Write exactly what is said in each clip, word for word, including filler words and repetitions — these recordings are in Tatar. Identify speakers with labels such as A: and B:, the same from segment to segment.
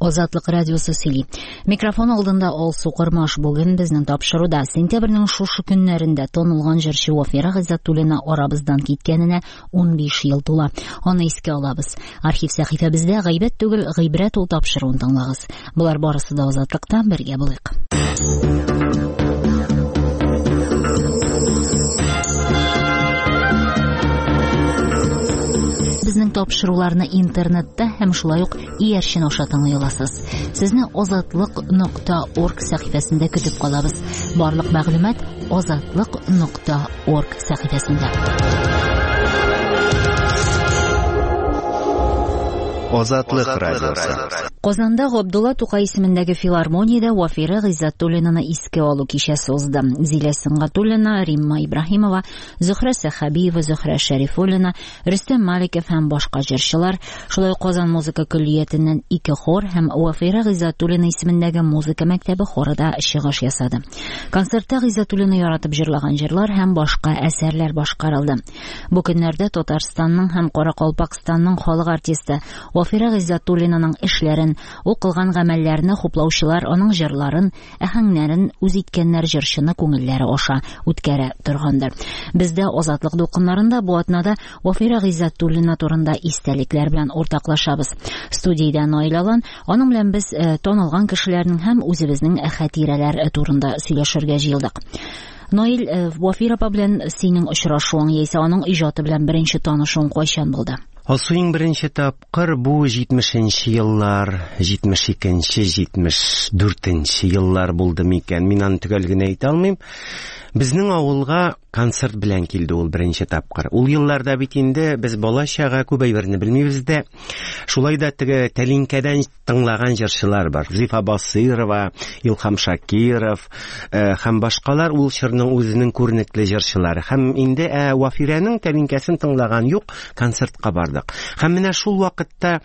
A: Азатлык радиосы сөйли. Микрофон алдында Алсу Кырмаш. Бүген безнең тапшыруда сентябрьнең шушы көннәрендә танылган җырчы Вафира Гыйззәтуллина арабыздан киткәненә ун биш ел тула. Аны искә алабыз. Архив сәхифәбездә гайбәт түгел, гыйбрәт ул тапшыруын тыңлагыз. Булар барысы да Азатлыктан бергә булыйк. Безнең тапшыруларны интернетта һәм шулай ук иярчен аша тыңлый аласыз. Сезне азатлык нокта орг сәхифәсендә көтеп калабыз. Барлык мәгълүмат азатлык нокта орг сәхифәсендә.
B: Азатлык радиосы.
A: Казанда Габдулла Тукай исемендәге филармониядә Вафира Гыйззәтуллинаны искә алу кичәсе узды. Зилә Сыңгатуллина, Римма Ибраһимова, Зөһрә Сәхәбиева, Зөһрә Шәрифуллина, Рөстәм Маликов һәм башка җырчылар, шулай ук Казан музыка көллиятеннән ике хор һәм Вафира Гыйззәтуллина исемендәге музыка мәктәбе хорыда чыгыш ясады. Концертта Гыйззәтуллина яратып җырлаган җырлар һәм башка әсәрләр башкарылды. Бу көннәрдә Татарстанның һәм Каракалпакстанның халык артисты Вафира Гыйззәтуллинаның эшләрен, ул кылган гамәлләрне хуплаучылар аның җырларын, әһәңнәрен үз иткәннәр җырчыны күңелләре аша үткәрә торгандыр. Бездә Азатлык дулкыннарында бу атнада Вафира Гыйззәтуллина турында истәлекләр белән уртаклашабыз. Студиядә Наил Алан, аның белән без э, танылган кешеләрнең һәм үзебезнең хатирәләр турында сөйләшергә җыелдык. Наил, э, Вафира апа белән синең очрашуың яисә аның иҗаты белән беренче танышуың кайчан булды?
B: Алсуның беренче тапкыр бу җитмешенче еллар, җитмеш икенче җитмеш дүртенче еллар булды микән? Мин аны төгәл генә әйтә алмыйм. Безнең авылга концерт белән килде ул беренче тапкыр. Ул елларда бит инде без балачага күп әйберне белмибез дә. Шулай да теге тәлинкәдән тыңлаган җырчылар бар. Зифа Басырова, Илһам Шакиров э, һәм башкалар ул чорның үзенең күренекле җырчылары. Һәм инде ә, Вафираның тәлинкәсен тыңлаган юк, концертка бардык. Һәм менә шул вакытта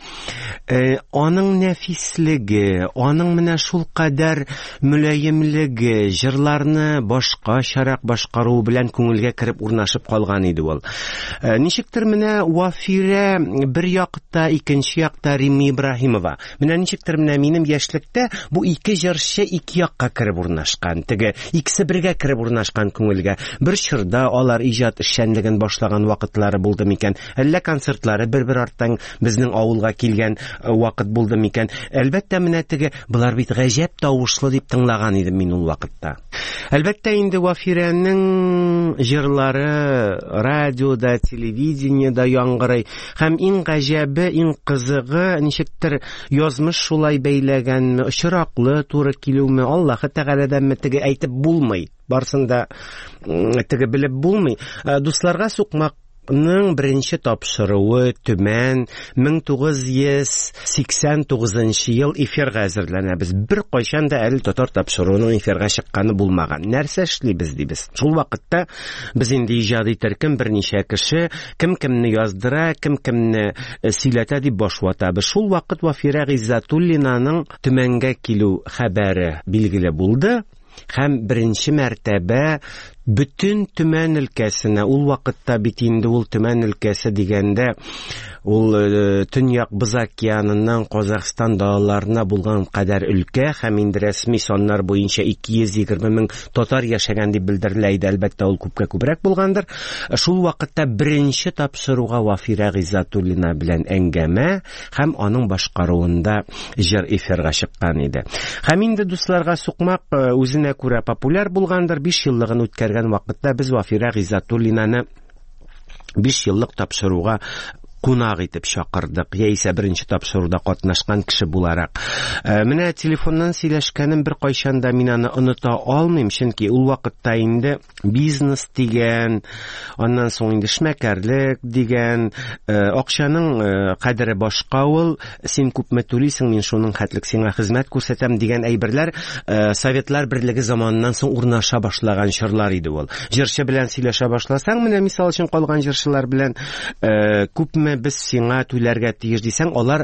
B: э, аның нәфислеге, аның менә шул кадәр мөлаемлеге, җырларны башка шарак башкару белән күңелгә кереп урнашып калган иде ул. Э, ничектер менә Вафира бер якта, икенче якта Римма Ибраһимова. Менә ничектер менә минем яшьлектә бу ике җырчы ике якка кереп урнашкан. Теге икесе бергә кереп урнашкан күңелгә. Бер чорда алар иҗат эшчәнлеген башлаган вакытлары булды микән? Әллә концертлары бер-бер арттан безнең авылга килгән вакыт булды микән? Әлбәттә менә теге булар бит гаҗәп тавышлы дип тыңлаган идем мин ул вакытта. Әлбәттә инде Вафираның җырлары радиода, телевидениедә яңгырый. Һәм иң гаҗәбе, иң кызыгы ничектер язмыш шулай бәйләгәнме, очраклы туры килүме, Аллаһы Тәгаләдәнме теге әйтеп булмый. Барсында теге белеп булмый. Дусларга сукмак ның беренче тапшыруы Төмән мең тугыз йөз сиксән тугызынчы ел эфирга әзерләнә. Без бер кайчан да әле татар тапшыруының эфирга чыкканы булмаган. Нәрсә эшлибез дибез. Шул вакытта без инде иҗади төркем берничә кеше кем кемне яздыра, кем кемне сөйләтә дип баш ватабыз. Шул вакыт Вафира Гыйззәтуллинаның Төмәнгә килү хәбәре билгеле булды. Һәм беренче мәртәбә бүтән Төмән өлкәсенә, ул вакытта бит инде ул Төмән өлкәсе дигәндә ул э, Төньяк Боз океаныннан Казакъстан далаларына булган кадәр өлкә һәм инде рәсми саннар буенча ике йөз егерме мең татар яшәгән дип белдерелә иде. Әлбәттә ул күпкә күбрәк булгандыр. Шул вакытта беренче тапшыруга Вафира Гыйззәтуллина белән әңгәмә һәм аның башкаруында җыр эфирга чыккан иде. Һәм инде дусларга сукмак үзенә күрә популяр булгандыр. биш еллыгын үткәргән вакытта без Вафира Гыйззәтуллинаны биш еллык тапшыруга кунак итеп чакырдык, яисә беренче тапшыруда катнашкан кеше буларак. Ә, менә телефоннан сөйләшкәнем бер кайчан да мин аны оныта алмыйм, чөнки ул вакытта инде бизнес дигән, аннан соң инде эшмәкәрлек дигән, ә, акчаның ә, кадере башка ул, син күпме түлисең, мин шуның хәтлек сиңа хезмәт күрсәтәм дигән әйберләр ә, Советлар Берлеге заманыннан соң урнаша башлаган чорлар иде ул. Җырчы белән сөйләшә башласаң, менә мисал өчен калган җырчылар белән ә, күпме без сиңа түләргә тиеш дисәң, алар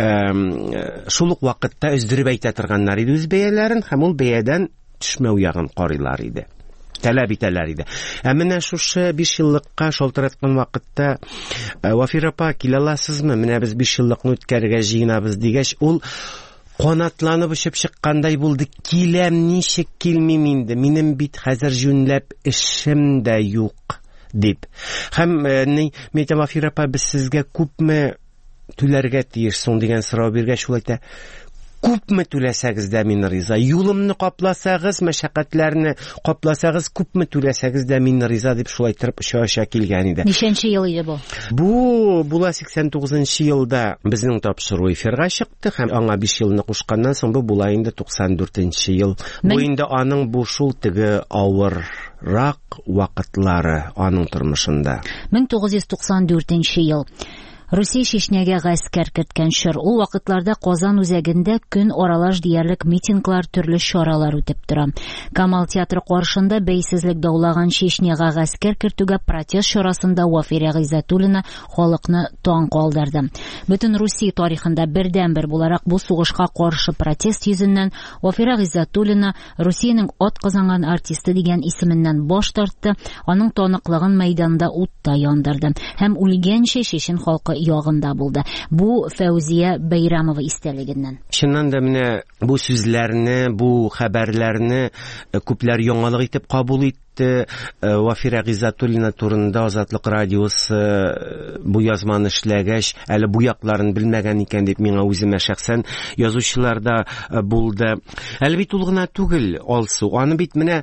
B: ә, шул ук вакытта өздереп әйтә торганнар иде үз бәяләрен, һәм ул бәядән төшмәү ягын карыйлар иде. Таләп итәләр иде. Ә менә шушы биш еллыкка шалтыраткан вакытта Вафира апа, килә аласызмы? Менә без биш еллыкны үткәрергә җыенабыз дигәч, ул канатланып очып чыккандай булды. Киләм, ничек килмим инде? Минем бит хәзер җүнләп эшем дә юк дип. Һәм ни Метамафир апа, без сезгә күпме түләргә тиешсең дигән сорау биргәч, ул әйтә: күпме түләсәгез дә мин риза. Юлымны капласагыз, мәшәкатьләрне капласагыз, күпме түләсәгез дә мин риза дип шулай торып оча-оча килгән иде.
A: Ничәнче ел иде бу?
B: Бу була сиксән тугызынчы елда безнең тапшыру эфирга чыкты һәм аңа биш елны кушканнан соң бу була инде туксан дүртенче ел. Бу инде аның бу шул теге авыррак вакытлары аның тормышында.
A: мең тугыз йөз туксан дүртенче ел. Русия Чечняга гаскәр керткән чор. Ул вакытларда Казан үзәгендә көн аралаш диярлек митинглар, төрле чаралар үтеп тора. Камал театры каршында бәйсезлек даулаган Чечняга гаскәр кертүгә протест чарасында Вафира Гыйззәтуллина халыкны таң калдырды. Бөтен Русия тарихында бердән-бер буларак бу сугышка каршы протест йөзеннән Вафира Гыйззәтуллина Русиянең атказанган артисты дигән исеменнән баш тартты, аның таныклыгын мәйданда утта яндырды һәм үлгәнчә чечен халкы ягында булды. Бу Фәүзия Бәйрәмова истәлегеннән.
B: Чыннан да менә бу сүзләрне, бу хәбәрләрне күпләр яңалык итеп кабул итте. Вафира Гыйззәтуллина турында Азатлык радиосы бу язманы эшләгәч, әле бу якларын белмәгән икән дип миңа үземә шәхсән язучыларда булды. Әле бит ул гына түгел, Алсу. Аны бит менә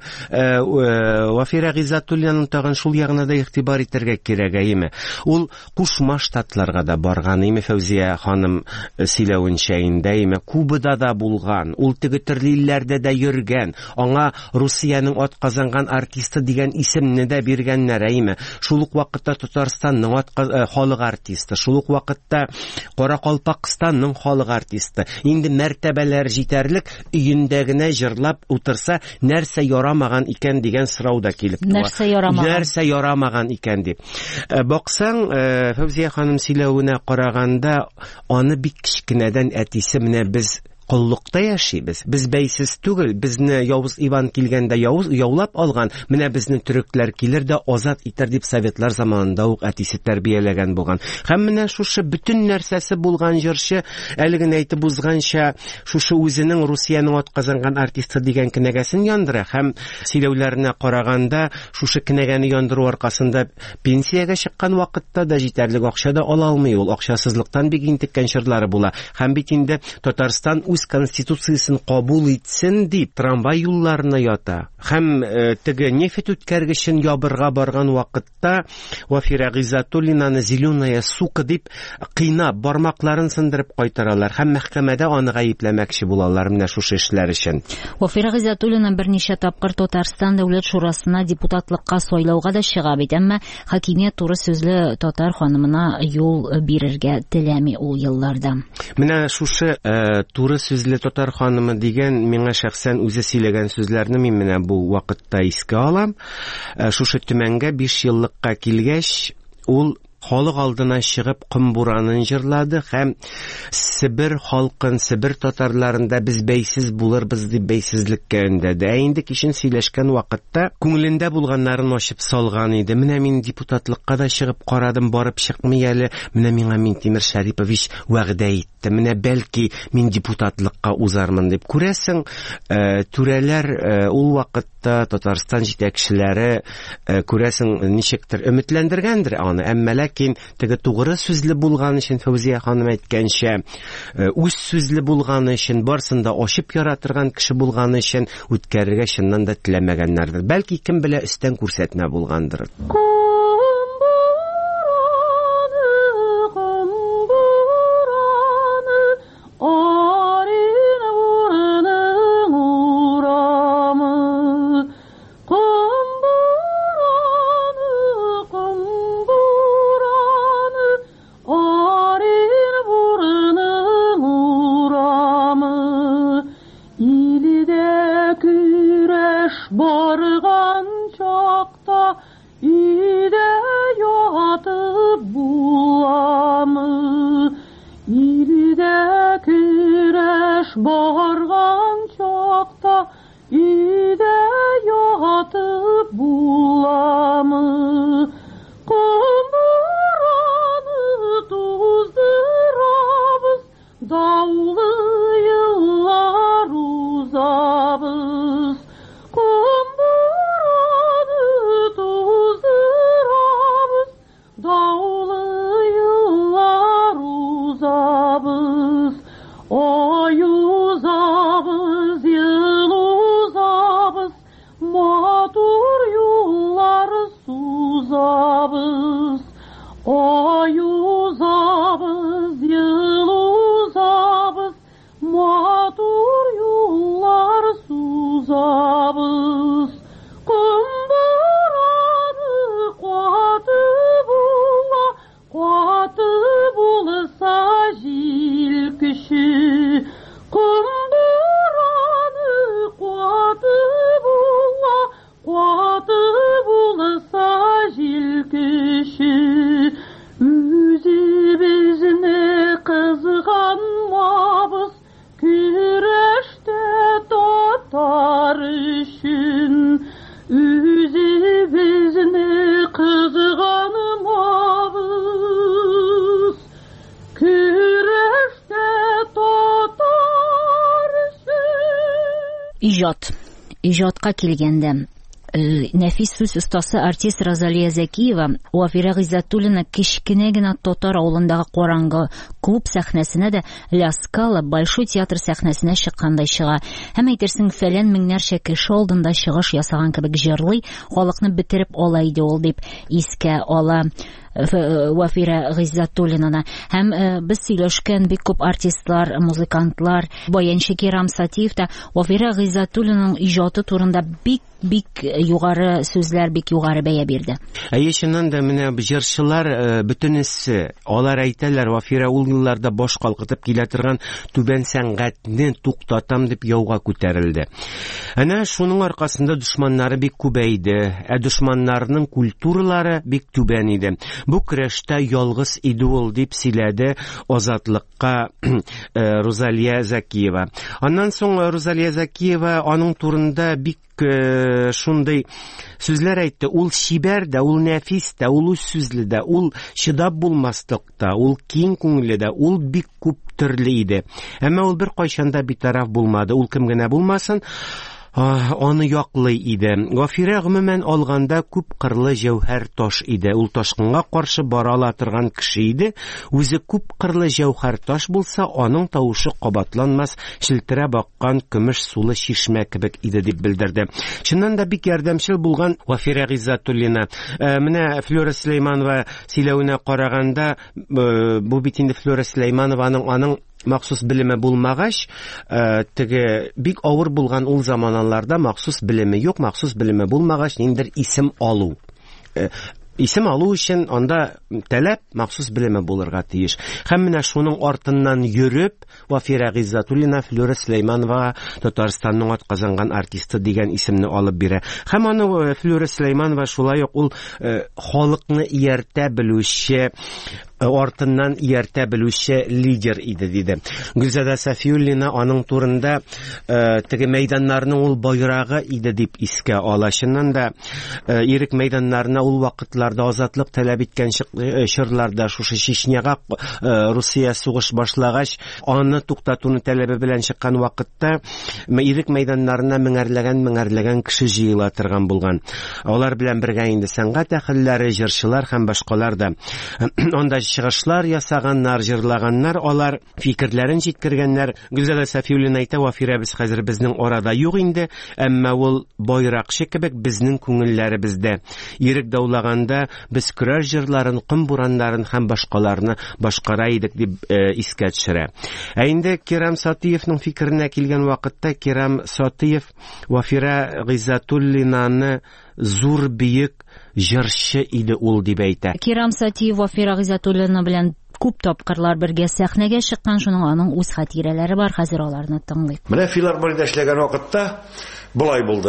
B: Вафира Гыйззәтуллинаның тагын шул ягына да игътибар итәргә кирәк, әйме. Ул Кушма Штатларга да барган, әйме, Фәүзия ханым сөйләвенчә инде, әйме, Кубада да булган. Ул теге төрле илләрдә дә йөргән. Аңа Русиянең атказанган артисты дигән исемне дә биргәннәр, әйме. Шул ук вакытта Татарстанның халык артисты, шул ук вакытта Каракалпакстанның халык артисты. Инде мәртәбәләр җитәрлек, өендә генә җырлап утырса, нәрсә ярамаган икән дигән сорау да килеп туа.
A: Нәрсә ярамаган?
B: Нәрсә ярамаган икән дип. Баксаң, Фәүзия ханым сөйләвенә караганда, аны бик кичкенәдән әтисе менә без Коллыкта яшибез. Без бәйсез түгел. Безне Явыз Иван килгәндә Явыз яулап алган. Менә безне төрекләр килер дә азат итер дип советлар заманында ук әтисе тәрбияләгән булган. Һәм менә шушы бөтен нәрсәсе булган җырчы, әле генә әйтеп узганча, шушы үзенең Русиянең атказанган артисты дигән кенәгәсен яндыра. Һәм сөйләүләренә караганда, шушы кенәгәне яндыру аркасында пенсиягә чыккан вакытта да җитәрлек акча да ала алмый ул. Акчасызлыктан бик интеккән чорлары була. Һәм бит инде Татарстан үз конституциясын кабул итсен дип трамвай юлларына ята. Һәм э, теге нефть үткәргечен ябырга барган вакытта Вафира Гыйззәтуллинаны зеленая сука дип кыйнап, бармакларын сындырып кайтаралар. Һәм мәхкәмәдә аны гаепләмәкче булалар менә шушы эшләр өчен.
A: Вафира Гыйззәтуллина берничә тапкыр Татарстан дәүләт шурасына депутатлыкка сайлауга да чыга бит, әмма хакимият туры сүзле татар ханымына юл бирергә теләми ул елларда.
B: Менә шушы э, туры сүзле татар ханымы дигән миңа шәхсән үзе сөйләгән сүзләрне мин менә бу вакытта искә алам. Э, шушы төмәнгә биш еллыкка килгәч, ул халык алдына чыгып кымбуранын җырлады һәм Себер халкын, Себер татарларында без бәйсез булырбыз дип бәйсезлеккә өндәде. Ә инде кичен сөйләшкән вакытта күңелендә булганнарын ачып салган иде. Менә мин депутатлыкка да чыгып карадым, барып чыкмый әле. Менә миңа Минтимер Шәрипович вәгъдә итте. Менә бәлки мин депутатлыкка узармын дип. Күрәсең, э, түрәләр э, ул вакытта Татарстан җитәкчеләре э, күрәсең ничектер өметләндергәндер аны. Әмма ләкин теге тугры сүзле булган өчен, Фәүзия ханым әйткәнчә, үз сүзле булганы өчен, барсында ачып яратырган кеше булганы өчен үткәрергә чыннан да теләмәгәннәрдер. Бәлки кем белә, өстән күрсәтмә булгандыр.
C: Dağlı yıl узабыз, кумбураны туздырабыз, даулы йыллар узабыз, ой узабыз, йыл узабыз, матур юллар сузабыз, ой узабыз, йыл узабыз, матур юллар сузабыз. Кумбураны куаты була, куаты булса жил күші. Кумбураны куаты була, куаты булса жил күші. Үзебізні қызғанмабыз, күреште татар үшін. Үзебізні қызғанмабыз, күреште татар үшін.
A: Ижод. Ижодқа келгенде нәфис сүз остасы артист Розалия Зәкиева Вафира Гыйззәтуллина кечкенә генә Татар авылындагы караңгы клуб сәхнәсенә дә Ля Скала Большой театр сәхнәсенә чыккандай чыга. Һәм әйтерсең, фәлән меңнәрчә кеше алдында чыгыш ясаган кебек җырлый, халыкны бетереп ала иде ул дип искә ала Вафира Гыйззәтуллинаны. Һәм без сөйләшкән бик күп артистлар, музыкантлар, баянчы Керам Сатиев та Вафира Гыйззәтуллинаның иҗаты турында бик бик югары сүзләр, бик югары бәя бирде.
B: Әйе, чыннан да менә җырчылар бөтенесе, алар әйтәләр, Вафира ул елларда баш калкытып килә торган түбән сәнгатьне туктатам дип яуга күтәрелде. Әнә шуның аркасында дошманнары бик күбәйде, ә дошманнарның культуралары бик түбән иде. Бу көрәштә ялгыз иде ул дип сөйләде Азатлыкка Розалия Зәкиева. Аннан соң Розалия Зәкиева аның турында бик шундый сүзләр әйтте. Ул шибәр дә, ул нәфис дә, ул үз сүзле дә, ул чыдап булмаслык та, ул киң күңелле дә, ул бик күп төрле иде. Әмма ул бер кайчанда битараф булмады. Ул кем генә булмасын, аны яклый иде. Вафира гомумән алганда күп кырлы җәүһәр таш иде. Ул ташкынга каршы бара ала торган кеше иде. Үзе күп кырлы җәүһәр таш булса, аның тавышы кабатланмас, челтерә баккан көмеш сулы чишмә кебек иде дип белдерде. Чыннан да бик ярдәмчел булган Вафира Гыйззәтуллина. Менә Флора Сөләйманова сөйләвенә караганда, бу бит инде Флора Сөләйманованың аның махсус белеме булмагач, теге бик авыр булган ул заманаларда махсус белеме юк, махсус белеме булмагач, ниндер исем алу. Исем алу өчен анда таләп махсус белеме булырга тиеш. Һәм менә шуның артыннан йөреп, Вафира Гыйззәтуллина Флора Сөләйманова Татарстанның атказанган артисты дигән исемне алып бирә. Һәм аны Флора Сөләйманова шулай ук ул халыкны ияртә белүче, артыннан ияртә белүче лидер иде диде. Гөлзадә Сафиуллина аның турында теге мәйданнарның ул байрагы иде дип искә ала. Чыннан да ирек мәйданнарына ул вакытларда азатлык таләп иткән чорларда, шушы Чечняга Русия сугыш башлагач, аны туктатуны таләбе белән чыккан вакытта ирек мәйданнарына меңәрләгән меңәрләгән кеше җыела торган булган. Алар белән бергә инде сәнгать әһелләре, җырчылар һәм башкалар да. Анда чыгышлар ясаганнар, җырлаганнар, алар фикерләрен җиткергәннәр. Гөлзадә Сафиуллина әйтә, Вафира без хәзер безнең арада юк инде, әмма ул байракчы кебек безнең күңелләребездә. Ирек даулаганда без көрәр җырларын, кым бураннарын һәм башкаларны башкара идек дип искә төшерә. Ә инде Керам Сатиевның фикеренә килгән вакытта, Керам Сатиев Вафира Гыйззәтуллинаны зур биек җырчы иде ул дип әйтә.
A: Керам Сатиев Вафира Гыйззәтуллина белән күп тапкырлар бергә сәхнәгә чыккан, шуның аның үз хатирәләре бар, хәзер аларны тыңлыйк.
D: Менә филармониядә эшләгән вакытта булай булды.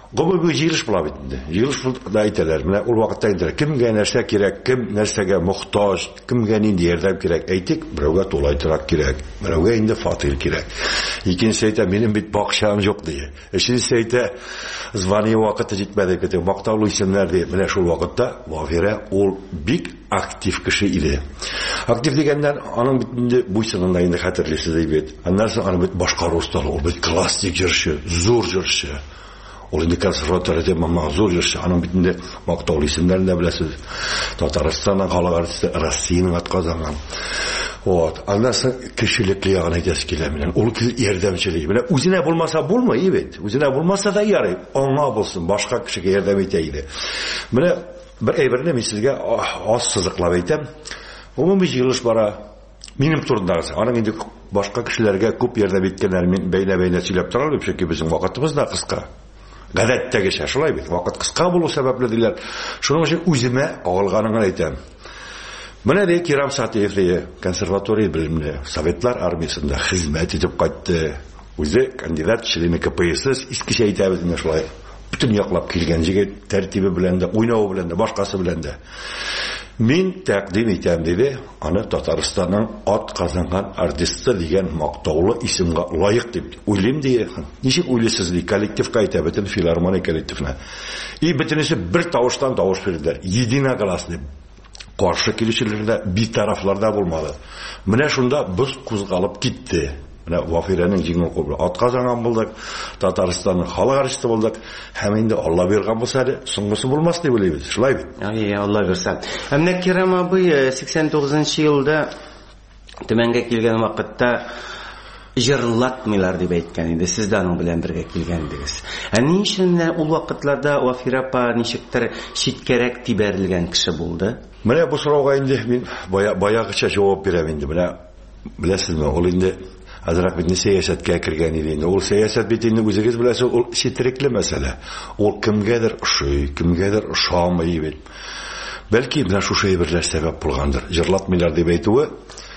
D: Гомумий җыелыш була бит инде. Җыелыш да әйтәләр. Менә ул вакытта инде кемгә нәрсә кирәк, кем нәрсәгә мохтаҗ, кемгә нинди ярдәм кирәк, әйтик, берәүгә тулайтырак кирәк, берәүгә инде фатир кирәк. Икенчесе әйтә, минем бит бакчам юк ди. Өченчесе әйтә, звание вакыты җитмәде кете, мактаулы исемнәр ди. Менә шул вакытта Вафира ул бик актив кеше иде. Актив дигәндән аның бит инде буйсынында инде хәтерлисез бит. Аннан соң аның бит башкару осталыгы, ул бит классик җырчы, зур җырчы. Ул инде консерваториядә мамазур җырчы, аның бит инде мактаулы исемнәрен дә беләсез. Татарстанның халык артисты Россиянең атказанган. Вот, аннан соң кешелекле ягын әйтәсе килә менә. Ул ярдәмчелек. Менә үзенә булмаса булмый бит. Үзенә булмаса да ярый. Аңа булсын, башка кешегә ярдәм итә иде. Менә бер әйберне мин сезгә аз сызыклап әйтәм. Гомумий җыелыш бара. Минем турындагысы. Аның инде башка кешеләргә күп ярдәм иткәннәр, мин бәйлә-бәйлә сөйләп торалар, чөнки безнең вакытыбыз да кыска. Гадәттәгечә шулай бит. Вакыт кыска булу сәбәпле диләр. Шуның өчен үземә агылганын әйтәм. Менә ди Кирам Сатиев ди, консерватория белемле, Советлар армиясында хезмәт итеп кайтты. Үзе кандидат члены КПСС, искечә әйтәбез инде шулай. Бүтән яклап килгән җигет тәртибе белән дә, уйнавы белән дә, башкасы белән дә. Мин тәкъдим итәм диде, аны Татарстанның ат казанган артисты дигән мактаулы исемгә лаек дип уйлыйм ди. Ничек уйлыйсыз ди, коллективка әйтә, бөтен филармония коллективына. И бөтенесе бер тавыштан тавыш бирделәр. Единогласно. Каршы килүчеләр дә битарафлар да булмады. Менә шунда без кузгалып китте. Менә Вафираның җиңү кубы атказанган булдык, Татарстанның халык артисты булдык. Һәм инде Алла биргән булса, соңгысы булмас дип уйлыйбыз. Шулай бит.
B: Ай, Алла бирсә. Менә Кирам абый сиксән тугызынчы елда Төмәнгә килгән вакытта җырлатмыйлар дип әйткән иде. Сез дә аның белән бергә килгәндегез. Ә ни өчен ул вакытларда Вафира апа ничектер читкәрәк тибәрелгән кеше булды?
D: Менә бу сорауга инде мин баягыча җавап бирәм инде. Менә беләсезме, ул инде азрак бит сәясәткә кергән иде инде. Ул сәясәт бит инде үзегез беләсез, ул четерекле мәсьәлә. Ул кемгәдер ошый, кемгәдер ошамый бит. Бәлки менә шушы әйберләр сәбәп булгандыр. Җырлатмыйлар дип әйтүе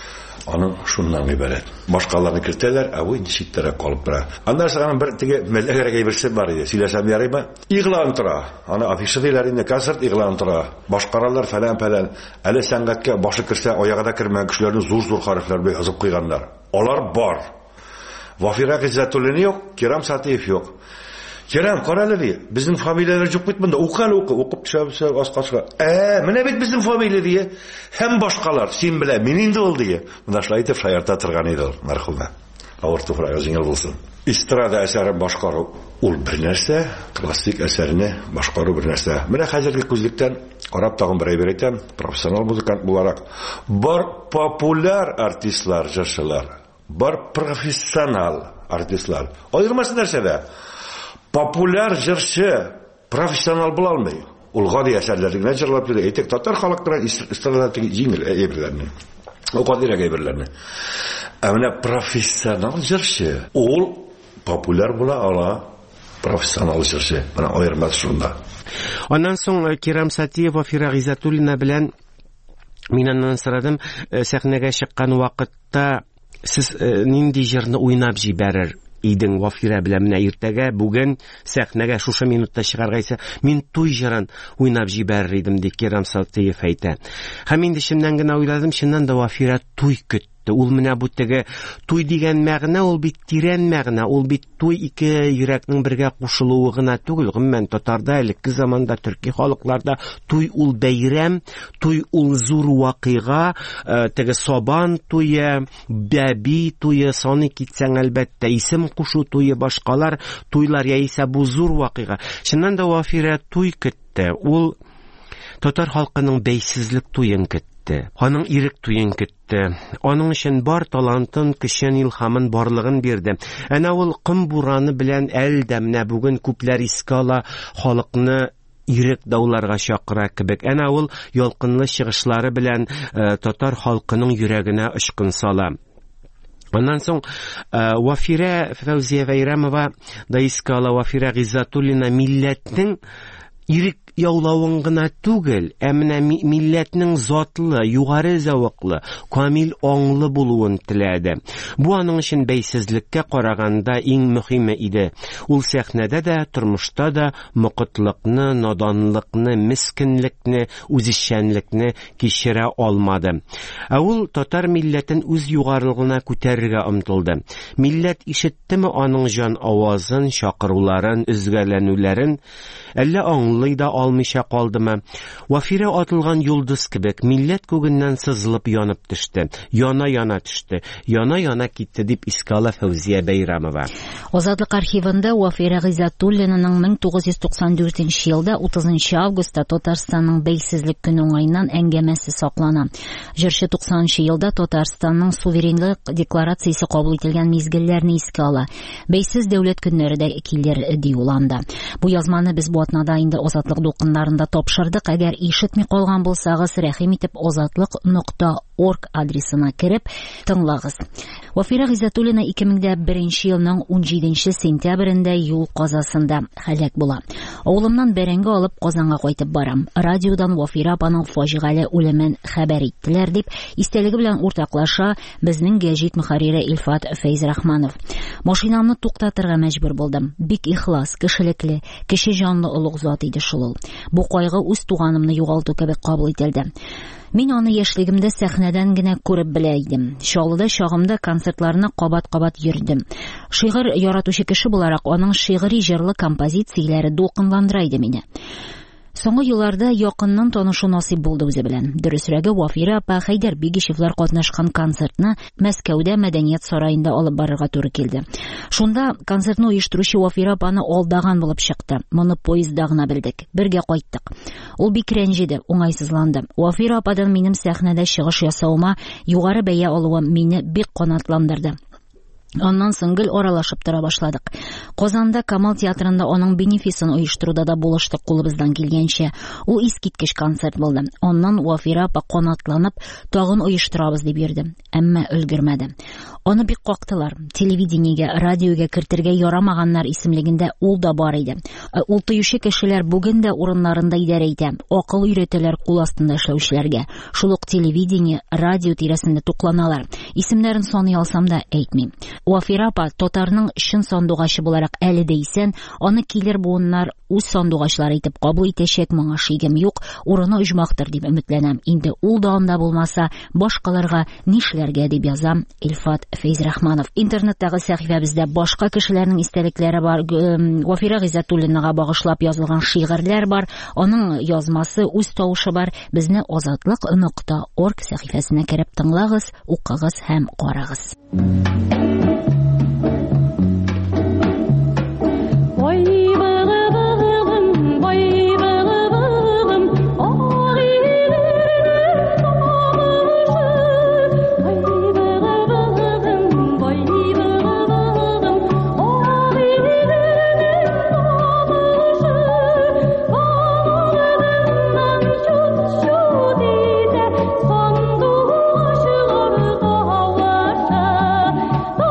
D: аның шуннан ибарәт. Башкаларны кертәләр, ә ул читтәрәк калып тора. Аннан соң бер теге мәләгәргә әйберсе бар иде. Сөйләсәм ярыймы? Игълан тора. Аны афиша диләр инде, концерт игълан тора. Башкаралар фәлән-фәлән. Әле сәнгатькә башы кирсә, аягы да кирмәгән кешеләрне зур-зур хәрефләр белән язып куйганнар. Алар бар. Вафира Гыйззәтуллина юк, Кирам Сатиев юк. Кирам, карале ди, безнең фамилияләр юк бит монда. Укан укы, укып төшәбез аскачка. Ә, менә бит безнең фамилия ди. Һәм башкалар, син белә, мин инде ул ди. Монда шулай итеп шаярта торган иде ул, мәрхүмә. Авыр туфрагы җиңел булсын. Истрада әсәре башкару ул бер нәрсә, классик әсәрне башкару бер нәрсә. Менә хәзерге күзлектән карап тагын бер әйбер әйтәм, профессионал музыкант буларак, бар популяр артистлар, җырчылар, бар профессионал артистлар. Аермасы нәрсәдә? Популяр җырчы профессионал була алмый. Ул гади әсәрләрне җырлап йөри. Әйтик, татар халыктан истрададагы җиңел әйберләрне. Ул гади әйберләрне. Ә менә профессионал җырчы, ул популяр була ала, профессионал җырчы. Менә аермасы шунда.
B: Аннан соң Кирам Сатиев Вафира Гыйззәтуллина белән мин аннан сорадым, сәхнәгә чыккан вакытта сез нинди җырны уйнап җибәрер идең Вафира белән? Менә иртәгә, бүген сәхнәгә шушы минутта чыгаргайса, мин туй җырын уйнап җибәрер идем ди Кирам Сатиев әйтә. Һәм инде чыннан гына уйладым, чыннан да Вафира туй көтте. Ул менә бу теге туй дигән мәгънә, ул бит тирән мәгънә, ул бит туй ике йөрәкнең бергә кушылуы гына түгел. Гомумән татарда, элекке заманда төрки халыкларда туй ул бәйрәм, туй ул зур вакыйга, теге Сабан туе, Бәби туе, саны китсәң әлбәттә исем кушу туе, башкалар туйлар яисә бу зур вакыйга. Чыннан да Вафира туй көтте. Ул татар халкының бәйсезлек туен көтте. Аның ирек туен көтте. Аның өчен бар талантын, көчен, илһамын, барлыгын бирде. Әнә ул кым бураны белән әлдә менә бүген күпләр искә ала, халыкны ирек дауларга чакыра кебек. Әнә ул ялкынлы чыгышлары белән ә, татар халкының йөрәгенә ышкын сала. Аннан соң Вафира Фәүзия Вәйрәмова да искә ала, Вафира Гыйззәтуллина милләтнең ирек яулавын гына түгел, ә менә милләтнең затлы, югары зәвыклы, камил аңлы булуын теләде. Бу аның өчен бәйсезлеккә караганда иң мөһиме иде. Ул сәхнәдә дә, тормышта да мокытлыкны, наданлыкны, мискинлекне, үзешчәнлекне кичерә алмады. Ә ул татар милләтен үз югарылыгына күтәрергә омтылды. Милләт ишеттеме аның җан авазын, чакыруларын, үзгәләнүләрен, әллә аңлый да алмыйча калдымы? Вафира атылган йолдыз кебек милләт күгеннән сызылып янып төште. Яна-яна төште. Яна-яна китте дип искала Фәүзия Бәйрәмова.
A: Азатлык архивында Вафира Гыйззәтуллинаның мең тугыз йөз туксан дүртенче елда утызынчы августта Татарстанның бәйсезлек көне уңайыннан әңгәмәсе саклана. Җырчы туксанынчы елда Татарстанның суверенлык декларациясе кабул ителгән мизгелләрне искә ала. Бәйсез дәүләт көннәре дә килер ди ул анда. Бу язманы без бу атнада инде Азатлык дулкыннарында тапшырдык. Әгәр ишетми калган булсагыз, рәхим итеп азатлык нокта орг адресына кереп тыңлагыз. Вафира Гыйззәтуллина ике мең беренче елның унҗиденче сентябрендә юл казасында һәлак була. Авылымнан бәрәңге алып Казанга кайтып барам. Радиодан Вафира апаның фаҗигале үлемен хәбәр иттеләр дип истәлеге белән уртаклаша безнең гәҗит мөхәррире Илфат Фәйзрахманов. Машинамны туктатырга мәҗбүр булдым. Бик ихлас, кешелекле, кеше җанлы олуг зат иде шул ул. Бу кайгы үз туганымны югалту кебек кабул ителде. Мин аны яшьлегемдә сәхнәдән генә күреп белә идем. Чаллыда чагымда концертларына кабат-кабат йөрдем. Шигырь яратучы кеше буларак аның шигъри җырлы композицияләре дулкынландыра иде мине. Соңгы елларда якыннан танышу насыйп булды үзе белән. Дөресрәге, Вафира апа Хәйдәр Бигишевлар катнашкан концертны Мәскәүдә Мәдәният сараенда алып барырга туры килде. Шунда концертны оештыручы Вафира апаны алдаган булып чыкты. Моны поездда гына белдек. Бергә кайттык. Ул бик рәнҗиде, уңайсызланды. Вафира ападан минем сәхнәдә чыгыш ясауыма югары бәя алуым мине бик канатландырды. Аннан соң гел аралашып тора башладык. Казанда Камал театрында аның бенефисын оештыруда да булыштык кулыбыздан килгәнчә. Ул искиткеч концерт булды. Аннан Вафира апа канатланып, тагын оештырабыз дип йөрде. Әмма өлгермәде. Аны бик кактылар. Телевидениегә, радиогә кертергә ярамаганнар исемлегендә ул да бар иде. Ул тыючы кешеләр бүген дә урыннарында идарә итә. Акыл өйрәтәләр кул астында эшләүчеләргә. Шул ук телевидение, радио тирәсендә тукланалар. Исемнәрен саный алсам да әйтмим. Вафира апа татарның чын сандугачы буларак әле дә исән, аны килер буыннар үз сандугачлары итеп кабул итәчәк, моңа шигем юк, урыны оҗмактыр дип өметләнәм. Инде ул да анда булмаса, башкаларга нишләргә дип язам. Илфат Фәйзрахманов. Интернеттагы сәхифәбездә башка кешеләрнең истәлекләре бар. Вафира Гыйззәтуллинага багышлап язылган шигырьләр бар. Аның язмасы, үз тавышы бар. Безне азатлык нокта орг сәхифәсенә кереп тыңлагыз, укыгыз һәм карагыз.
C: Sandu aşılar kavlaşa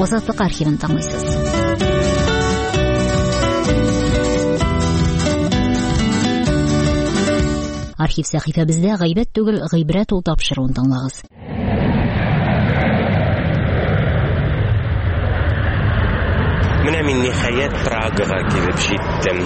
A: Азатлык архивын тыңлыйсыз. Архив сәхифәбездә гайбәт түгел, гыйбрәт ул тапшыруын тыңлагыз.
B: Менә мин ниһаять Прагага килеп җиттем.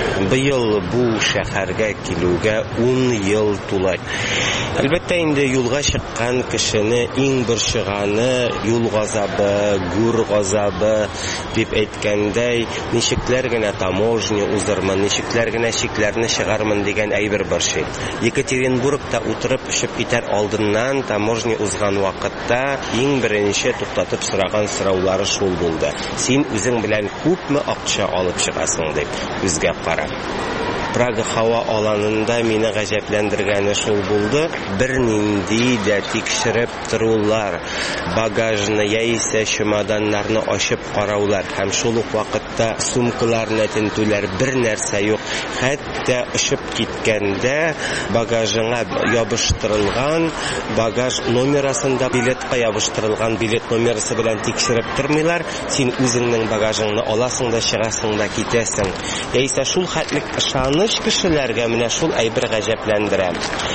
B: Быел бу шәһәргә килүгә ун ел тулай. Әлбәттә инде юлга чыккан кешене иң борчыганы юл газабы, гүр газабы дип әйткәндәй, ничекләр генә таможня узырмын, ничекләр генә чикләрне чыгармын дигән әйбер борчый. Екатеринбургта утырып эшеп китәр алдыннан таможня узган вакытта иң беренче туктатып сораган сораулары шул булды. Син үзең белән күпме акча алып чыгасың дип үзгә карап. Прага һава аланында мине гаҗәпләндергәне шул булды. Бер нинди дә тикшереп торулар, багажны яисә чемоданнарны ачып караулар һәм шул ук вакытта сумкаларны тентүләр, бер нәрсә юк. Хәтта ышып киткәндә багажыңа ябыштырылган багаж номерасында билетка ябыштырылган билет номерасы белән тикшереп тормыйлар. Син үзеңнең багажыңны аласың да чыгасың да китәсең. Яисә шул хәтлек ышаныч кешеләргә менә шул әйбер гаҗәпләндерә.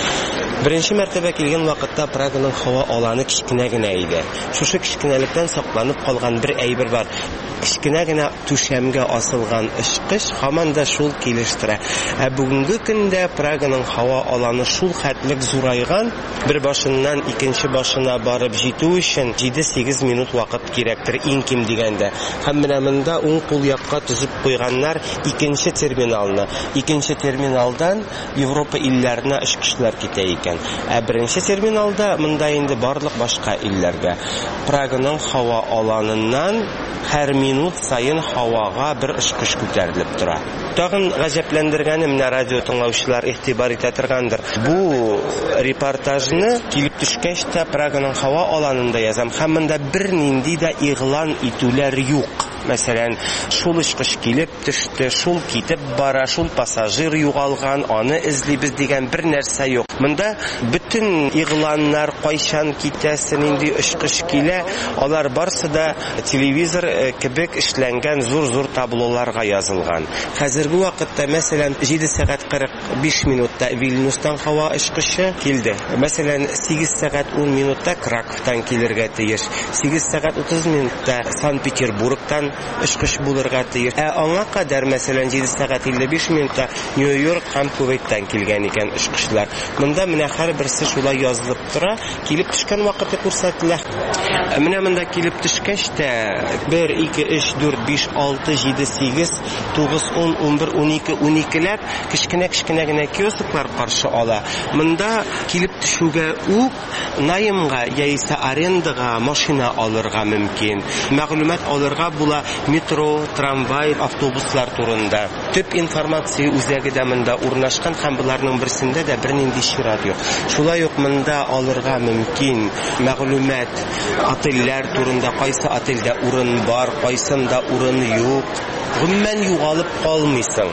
B: Беренче мәртәбә килгән вакытта Праганың һава аланы кичкенә генә иде. Шушы кичкенәлектән сакланып калган бер әйбер бар. Кичкенә генә түшәмгә асылган ычкыч һаман да шул килештерә. Ә бүгенге көндә Праганың һава аланы шул хәтлек зурайган, бер башыннан икенче башына барып җитү өчен җиде-сигез минут вакыт кирәктер иң ким дигәндә. Һәм менә монда уң кул якка төзеп куйганнар икенче терминалны. Икенче терминалдан Европа илләренә ычкычлар китә икән. Ә беренче терминалда монда инде барлык башка илләргә. Праганың һава аланыннан һәр минут сайын һавага бер ычкыч күтәрелеп тора. Тагын гаҗәпләндергәне менә радио тыңлаучылар игътибар итә торгандыр. Бу репортажны килеп төшкәч тә Праганың һава аланында язам. Һәм монда бер нинди дә игълан итүләр юк. Мәсәлән, шул ычкыч килеп төште, шул китеп бара, шул пассажир югалган, аны эзлибез дигән бер нәрсә юк. Монда бөтен игъланнар кайчан китәсе, нинди ычкыч килә, алар барсы да телевизор кебек эшләнгән зур-зур таблоларга язылган. Хәзерге вакытта, мәсәлән, җиде сәгать кырык биш минутта Вильнюстан һава ычкычы килде. Мәсәлән, сигез сәгать ун минутта Краковтан килергә тиеш. сигез сәгать утыз минутта Санкт-Петербургтан ычкыч булырга тиеш. Ә аңа кадәр, мәсәлән, җиде сәгать илле биш минутта Нью-Йорк һәм Кувейттан килгән икән ычкычлар. Монда менә һәрберсе шулай язылып тора, килеп төшкән вакыты күрсәтелә. Менә монда килеп төшкәч тә бер, ике, өч, дүрт, биш, алты, җиде, сигез, тугыз, ун, унбер, унике, уникеләп кичкенә-кичкенә генә киосклар каршы ала. Монда килеп төшүгә үк наимга яисә арендага машина алырга мөмкин. Мәгълүмат алырга була метро, трамвай, автобуслар турында. Төп информация үзәге дә монда урнашкан һәм буларның берсендә дә бер нинди чират юк. Шулай ук монда алырга мөмкин мәгълүмат отельләр турында, кайсы отельдә урын бар, кайсында урын юк. Гомумән югалып калмыйсың.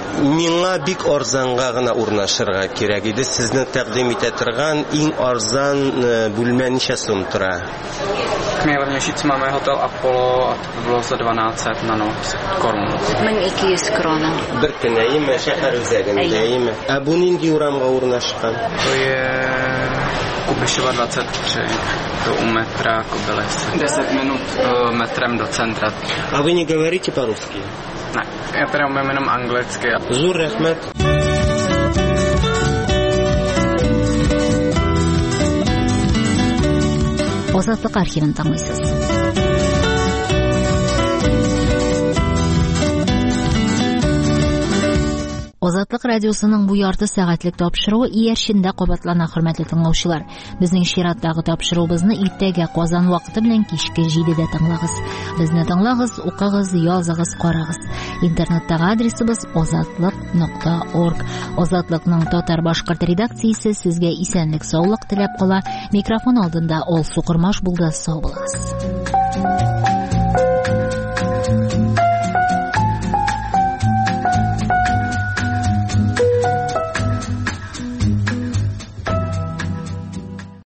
B: Миңа бик арзанга гына урнашырга кирәк иде. Сезне тәкъдим итә торган иң арзан бүлмә ничә сум тора?
E: Nejlevnější máme hotel Apollo a to by bylo za dvanáct set na noc korun.
A: ming ikki yuz krona.
B: Bir кенәйме шәһәр үзәгендәме? Ә бу нинди урамга урнашкан?
E: To je Kubišova dvacet tři, to u metra Kobylis. deset minut uh, metrem do centra.
B: А вы не говорите по-русски?
E: Ne, já teda umím jenom anglicky.
B: Зур рәхмәт.
A: Азатлык архивын тыңлыйсыз. Азатлык радиосының бу ярты сәгатьлек тапшыруы иярчендә кабатлана, хөрмәтле тыңлаучылар. Безнең чираттагы тапшыруыбызны иртәгә Казан вакыты белән кичке җидедә тыңлагыз. Безне тыңлагыз, укыгыз, языгыз, карагыз. Интернеттагы адресыбыз азатлык нокта орг. Азатлыкның татар-башкорт редакциясе сезгә исәнлек, саулык теләп кала. Микрофон алдында Алсу Кырмаш булды. Сау булыгыз.